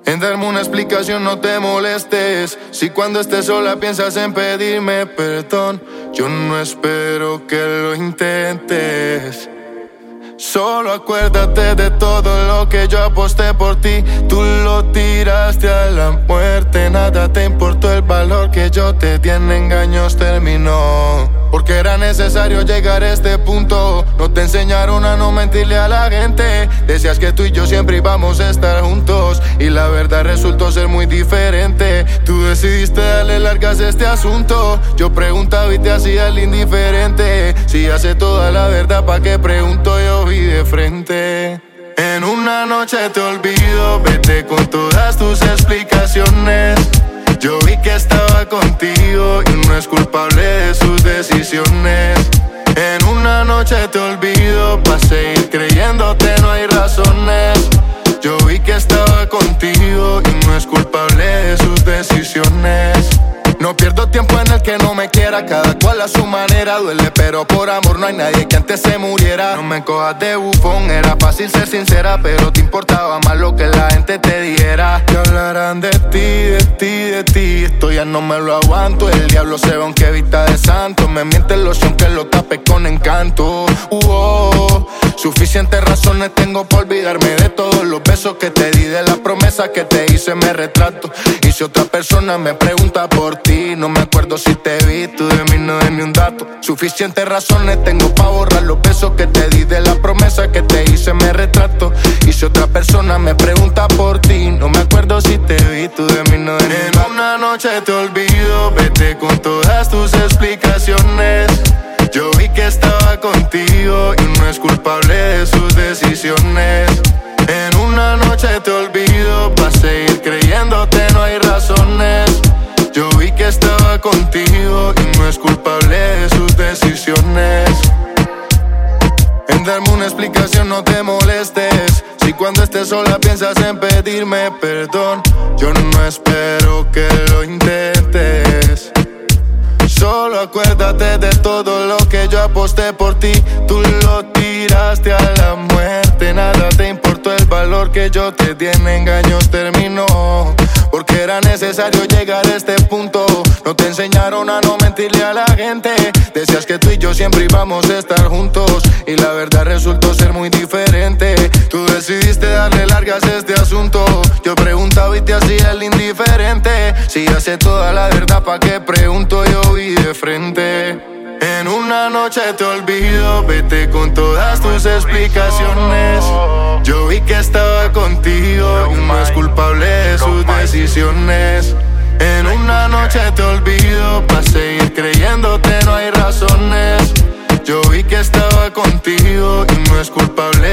En darme una explicación no te molestes. Si cuando estés sola piensas en pedirme perdón, yo no espero que lo intentes. Solo acuérdate de todo lo que yo aposté por ti. Tú lo tiraste a la muerte. Nada te importó el valor que yo te di, en engaños terminó. Porque era necesario llegar a este punto. No te enseñaron a no mentirle a la gente. Decías que tú y yo siempre íbamos a estar juntos, y la verdad resultó ser muy diferente. Tú decidiste darle largas a este asunto. Yo preguntaba y te hacía el indiferente. Si hace toda la verdad, ¿pa' qué pregunto? Yo vi de frente. En una noche te olvido, vete con todas tus explicaciones. Yo vi que estaba contigo y no es culpable de sus decisiones. En una noche te olvido, pa' seguir creyéndote no hay razones. Yo vi que estaba contigo y no es culpable de sus decisiones. No pierdo tiempo en el que no me quiera, cada cual a su manera. Duele, pero por amor no hay nadie que antes se muriera. No me cojas de bufón, era fácil ser sincera, pero te importaba más lo que la gente te dijera. Que hablarán de ti, de ti, de ti. Esto ya no me lo aguanto. El diablo se ve aunque vista de santo. Me miente el loción que lo tape con encanto. Suficientes razones tengo para olvidarme de todos los besos que te di, de las promesas que te hice, me retrato. Y si otra persona me pregunta por ti, no me acuerdo si te vi, tú de mí no des ni un dato. Suficientes razones tengo para borrar los besos que te di, de las promesas que te hice, me retrato. Y si otra persona me pregunta por ti, no me acuerdo si te vi, tú de mí no des ni un dato. En una noche te olvido, vete con todas tus explicaciones. Yo vi que estaba contigo y no es culpable de sus decisiones. En una noche te olvido, pa' seguir creyéndote no hay razones. Yo vi que estaba contigo y no es culpable de sus decisiones. En darme una explicación no te molestes. Si cuando estés sola piensas en pedirme perdón, yo no espero que lo intentes. Solo acuérdate de todo lo que yo aposté por ti. Tú lo tiraste a la muerte. Nada te importó el valor que yo te di, en engaños terminó. Porque era necesario llegar a este punto. No te enseñaron a no mentirle a la gente. Decías que tú y yo siempre íbamos a estar juntos, y la verdad resultó ser muy diferente. Tú decidiste darle largas a este asunto. Yo preguntaba y te hacía el indiferente. Si ya sé toda la verdad, ¿pa' qué pregunto? Yo vi de frente. En una noche te olvido, vete con todas tus explicaciones. Yo vi que estaba contigo y no es culpable de sus decisiones. En una noche te olvido, pa' seguir creyéndote no hay razones. Yo vi que estaba contigo y no es culpable